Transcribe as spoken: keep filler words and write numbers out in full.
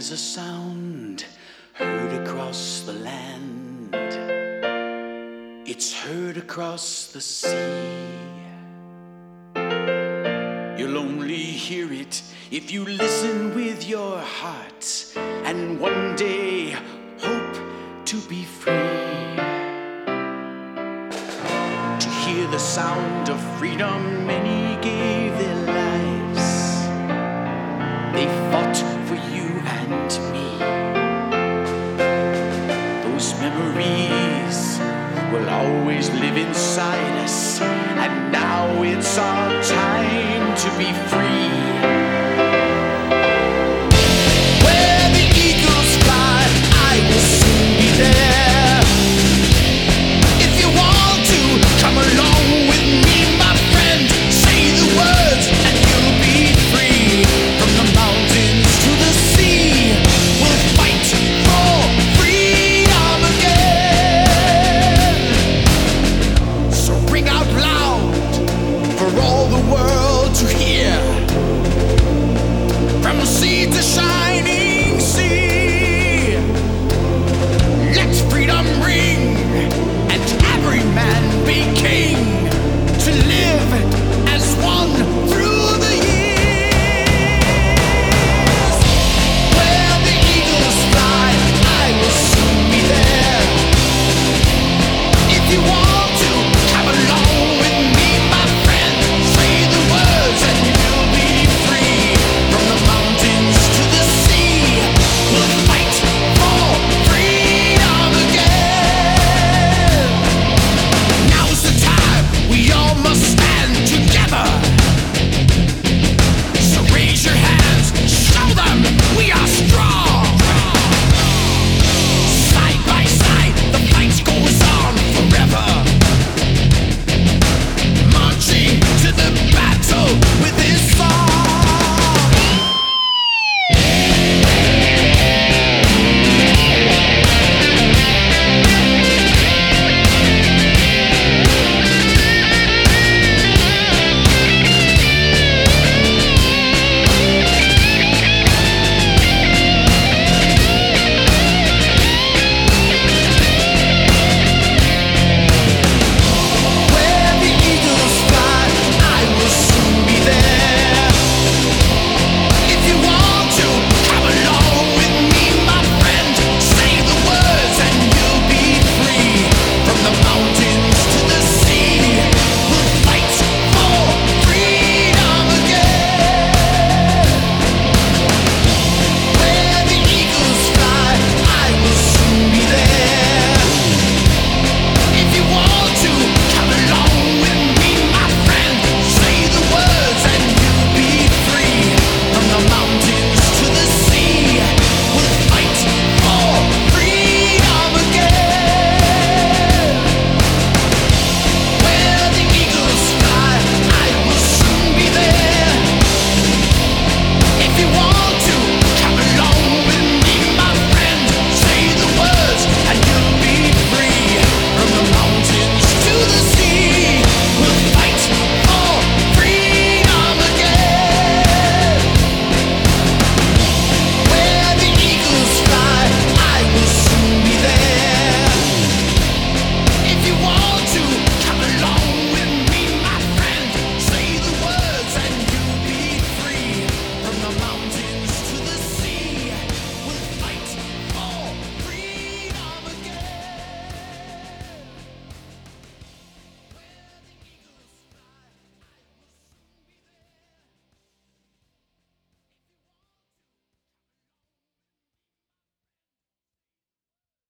is a sound heard across the land. It's heard across the sea. You'll only hear it if you listen with your heart, and one day hope to be free. To hear the sound of freedom, many gave their lives. They fought for you and me. Those memories will always live inside us, and now it's our time to be free.